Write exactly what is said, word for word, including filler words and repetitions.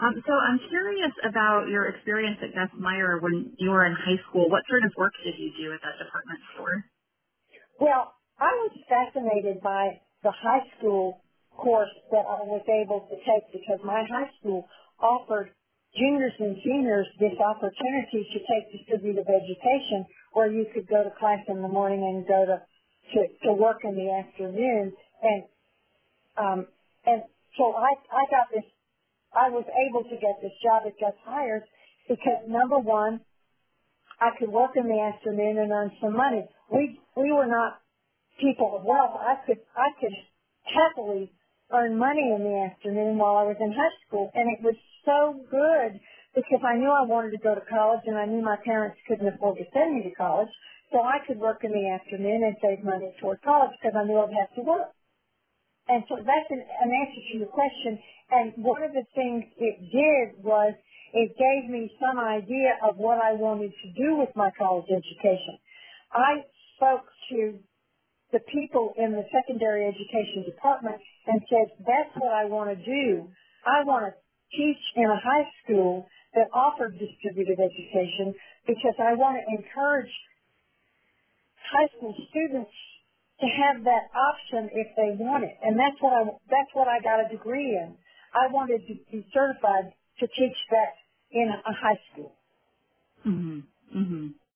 Um, so I'm curious about your experience at Gus Meyer when you were in high school. What sort of work did you do at that department store? Well, I was fascinated by the high school course that I was able to take because my high school offered juniors and seniors this opportunity to take distributive education where you could go to class in the morning and go to, to, to work in the afternoon. And, um, and so I, I got this, I was able to get this job at Gus Hires because number one, I could work in the afternoon and earn some money. We, we were not people of wealth. I could I could happily earn money in the afternoon while I was in high school, and it was so good because I knew I wanted to go to college, and I knew my parents couldn't afford to send me to college, so I could work in the afternoon and save money toward college because I knew I'd have to work. And so that's an, an answer to your question. And one of the things it did was it gave me some idea of what I wanted to do with my college education. I spoke to the people in the secondary education department and said, that's what I want to do. I want to teach in a high school that offered distributed education because I want to encourage high school students to have that option if they want it. And that's what I, that's what I got a degree in. I wanted to be certified to teach that in a high school. Mm-hmm. Mm-hmm.